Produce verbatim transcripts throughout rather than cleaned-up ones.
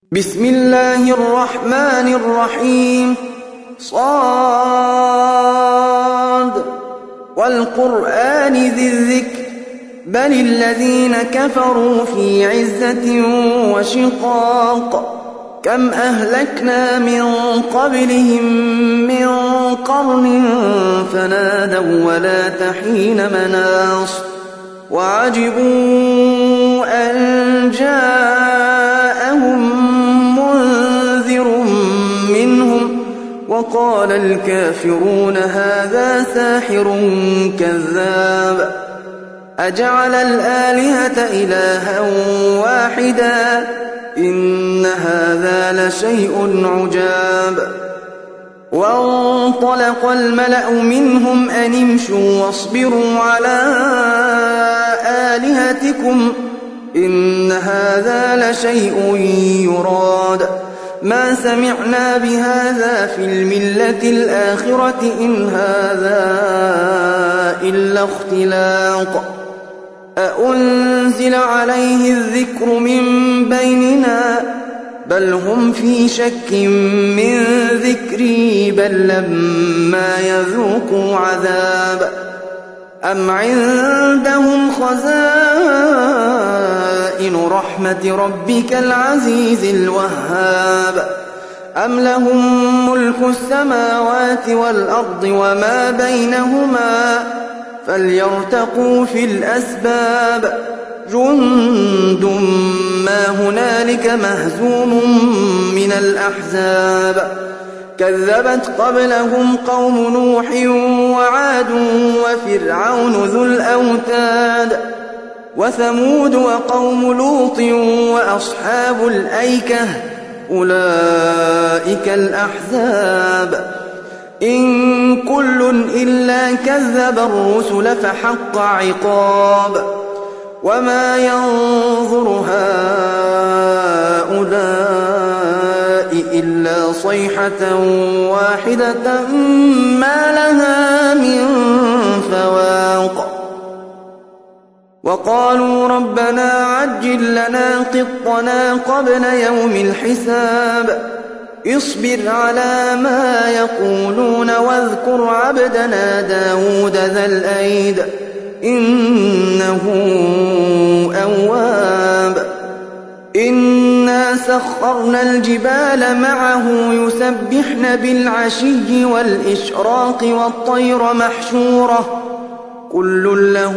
بسم الله الرحمن الرحيم. صاد والقرآن ذي الذكر بل الذين كفروا في عزة وشقاق كم أهلكنا من قبلهم من قرن فنادوا ولا تحين مناص وعجبوا أن جاءهم منذر منهم وقال الكافرون هذا ساحر كذاب أجعل الآلهة إلها واحدا إن هذا لشيء عجاب. وانطلق الملأ منهم أن امشوا واصبروا على آلهتكم إن هذا لشيء يراد ما سمعنا بهذا في الملة الآخرة إن هذا إلا اختلاق أأنزل عليه الذكر من بيننا بل هم في شك من ذكري بل لما يذوقوا عذاب أم عندهم خزائن رحمة ربك العزيز الوهاب أم لهم ملك السماوات والأرض وما بينهما فليرتقوا في الأسباب جند ما هنالك مهزوم من الأحزاب كذبت قبلهم قوم نوح وعاد وفرعون ذو الأوتاد وثمود وقوم لوط وأصحاب الأيكة أولئك الأحزاب إن كل إلا كذب الرسل فحق عقاب وما ينظر هؤلاء إلا صيحة واحدة ما لها من فواق وقالوا ربنا عجل لنا قطنا قبل يوم الحساب اصبر على ما يقولون واذكر عبدنا داود ذا الأيد إنه أواب إنا سخرنا الجبال معه يسبحن بالعشي والإشراق والطير محشورة كل له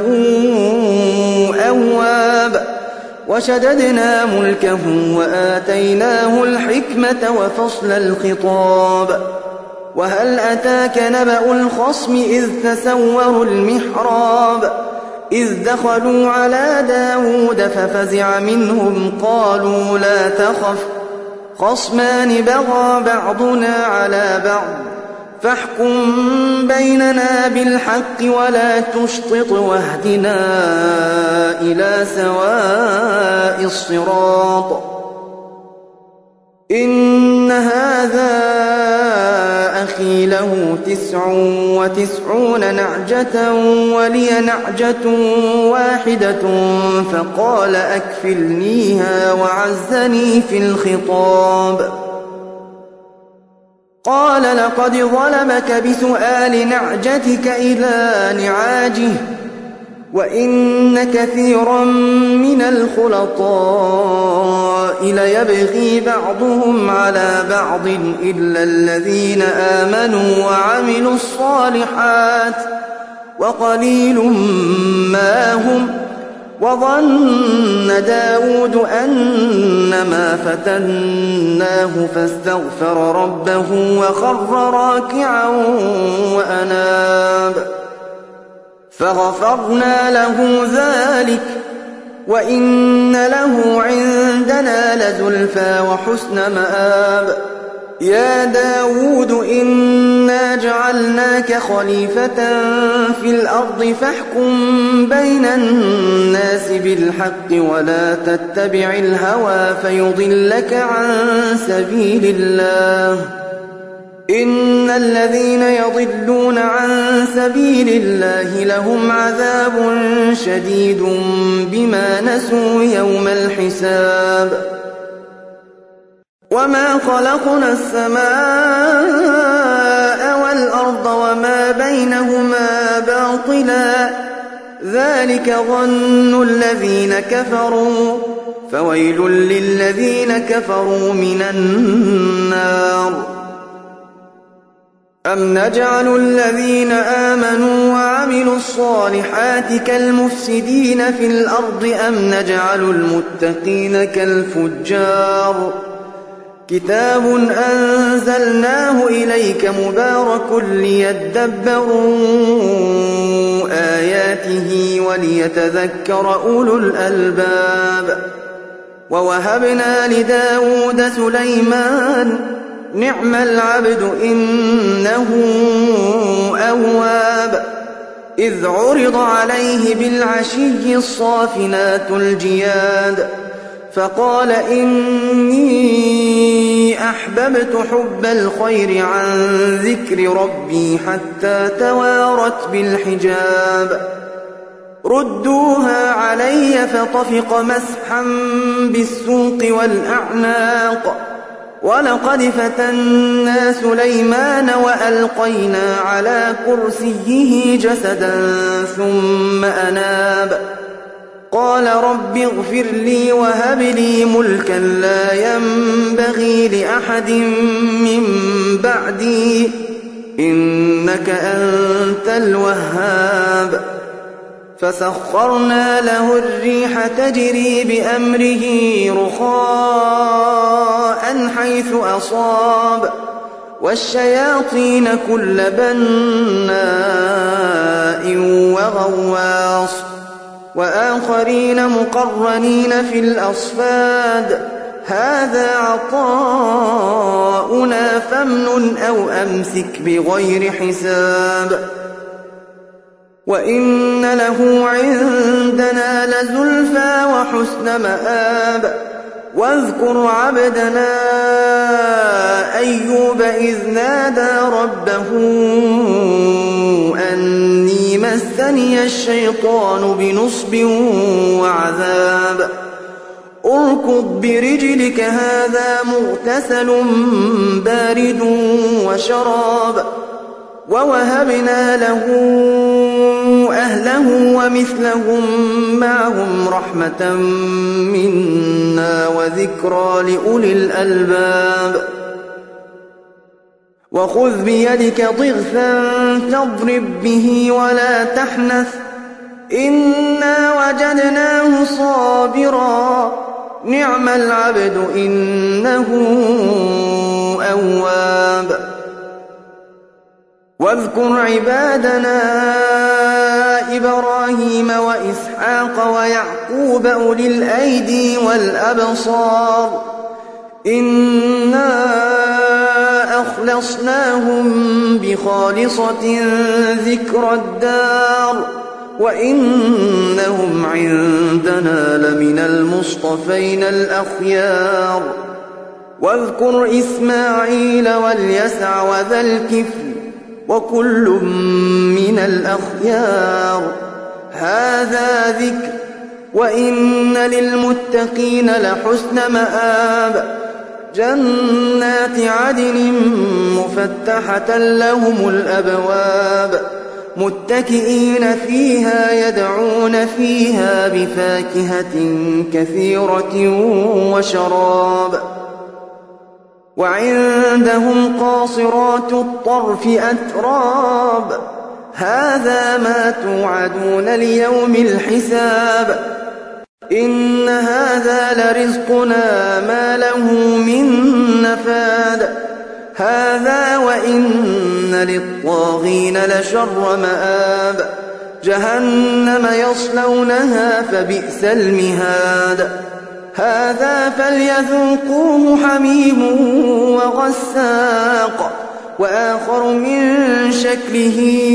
أواب وشددنا ملكه وآتيناه الحكمة وفصل الخطاب وهل أتاك نبأ الخصم إذ تسوروا المحراب إذ دخلوا على داود ففزع منهم قالوا لا تخف خصمان بغى بعضنا على بعض فاحكم بيننا بالحق ولا تشطط واهدنا إلى سواء الصراط إن هذا أخي له تسع وتسعون نعجة ولي نعجة واحدة فقال أكفلنيها وعزني في الخطاب قال لقد ظلمك بسؤال نعجتك إلى نعاجه وإن كثيرا من الخلطاء ليبغي بعضهم على بعض إلا الذين آمنوا وعملوا الصالحات وقليل ما هم وظن داود أنما فتناه فاستغفر ربه وخر راكعا وأناب فغفرنا له ذلك وإن له عندنا لزلفى وحسن مآب يا داود إنا جعلناك خليفة في الأرض فاحكم بين الناس بالحق ولا تتبع الهوى فيضلك عن سبيل الله إن الذين يضلون عن سبيل الله لهم عذاب شديد بما نسوا يوم الحساب وما خلقنا السماء والأرض وما بينهما باطلا ذلك ظن الذين كفروا فويل للذين كفروا من النار. أم نجعل الذين آمنوا وعملوا الصالحات كالمفسدين في الأرض أم نجعل المتقين كالفجار كتاب أنزلناه إليك مبارك ليدبروا آياته وليتذكر أولو الألباب. ووهبنا لداود سليمان نعم العبد إنه أواب إذ عرض عليه بالعشي الصافنات الجياد فقال إني أحببت حب الخير عن ذكر ربي حتى توارت بالحجاب ردوها علي فطفق مسحا بالسوق والأعناق ولقد فتنا سليمان وألقينا على كرسيه جسدا ثم أناب قال رب اغفر لي وهب لي ملكا لا ينبغي لأحد من بعدي إنك أنت الوهاب. فسخرنا له الريح تجري بأمره رخاء حيث أصاب والشياطين كل بناء وغواص وآخرين مقرنين في الأصفاد هذا عطاؤنا فامنن أو أمسك بغير حساب وإن له عندنا لزلفى وحسن مآب واذكر عبدنا أيوب إذ نادى ربه أني مسني الشيطان بنصب وعذاب اركض برجلك هذا مغتسل بارد وشراب ووهبنا له أهله ومثلهم معهم رحمة منا وذكرى لأولي الألباب وخذ بيدك ضغثا تضرب به ولا تحنث إنا وجدناه صابرا نعم العبد إنه أواب واذكر عبادنا إبراهيم وإسحاق ويعقوب أولي الأيدي والأبصار إنا أخلصناهم بخالصة ذكر الدار وإنهم عندنا لمن المصطفين الأخيار واذكر إسماعيل واليسع وذا الكفل وكل من الأخيار هذا ذكر وإن للمتقين لحسن مآب جنات عدن مفتحة لهم الأبواب متكئين فيها يدعون فيها بفاكهة كثيرة وشراب وعندهم قاصرات الطرف أتراب هذا ما توعدون ليوم الحساب إن هذا لرزقنا ما له من نفاد هذا وإن للطاغين لشر مآب جهنم يصلونها فبئس المهاد هذا فليذوقوه حميم وغساق وآخر من شكله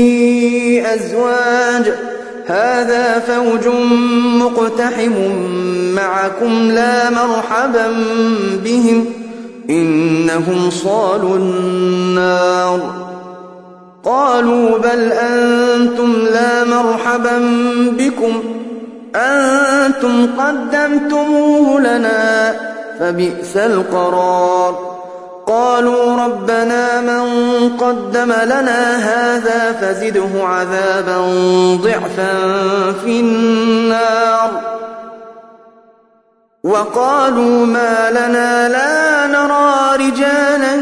أزواج هذا فوج مقتحم معكم لا مرحبا بهم إنهم صالوا النار قالوا بل أنتم لا مرحبا بكم أنتم قدمتموه لنا فبئس القرار قالوا ربنا من قدم لنا هذا فزده عذابا ضعفا في النار وقالوا ما لنا لا نرى رجالا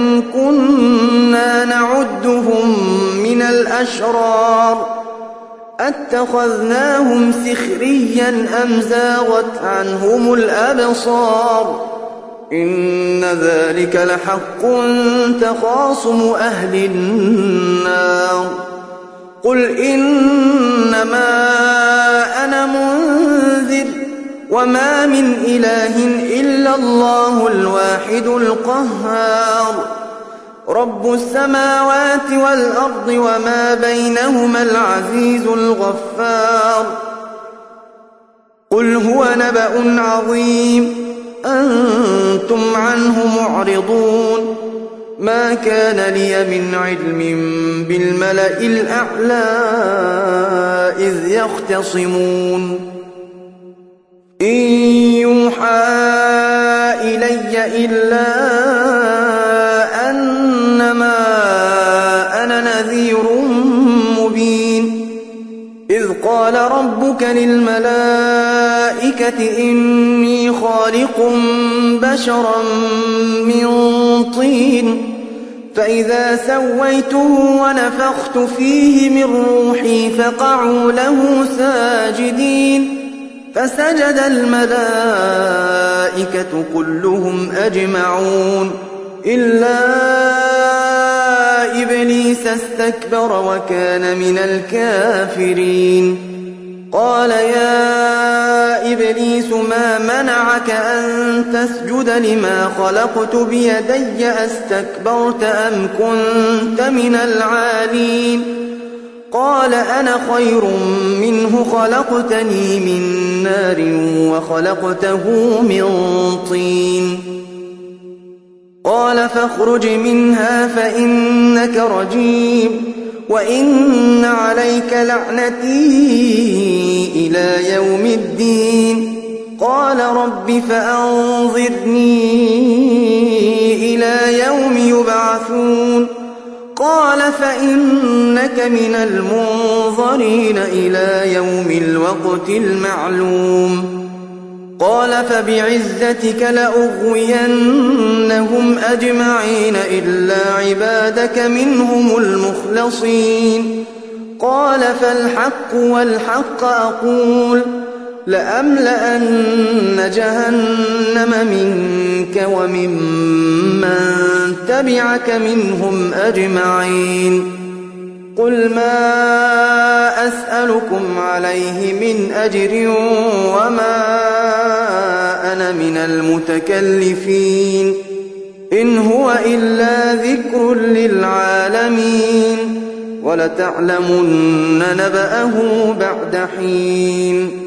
كنا نعدهم من الأشرار أتخذناهم سخريا أم زاغت عنهم الأبصار إن ذلك لحق تخاصم أهل النار قل إنما أنا منذر وما من إله إلا الله الواحد القهار رب السماوات والأرض وما بينهما العزيز الغفار قل هو نبأ عظيم أنتم عنه معرضون ما كان لي من علم بالملأ الأعلى إذ يختصمون إن يوحى إلي إلا أنما أنا نذير مبين إذ قال ربك للملائكة إني خالق بشرا من طين فإذا سويته ونفخت فيه من روحي فقعوا له ساجدين فسجد الملائكة كلهم أجمعون إلا إبليس استكبر وكان من الكافرين قال يا إبليس ما منعك أن تسجد لما خلقت بيدي أستكبرت أم كنت من العالين قال أنا خير منه خلقتني من نار وخلقته من طين قال فاخرج منها فإنك رجيم وإن عليك لعنتي إلى يوم الدين قال رب فأنظرني إلى يوم يبعثون قال فإنك من المنظرين إلى يوم الوقت المعلوم قال فبعزتك لأغوينهم أجمعين إلا عبادك منهم المخلصين قال فالحق والحق أقول لأملأن جهنم منك وممن تبعك منهم أجمعين قل ما أسألكم عليه من أجر وما أنا من المتكلفين إن هو إلا ذكر للعالمين ولتعلمن نبأه بعد حين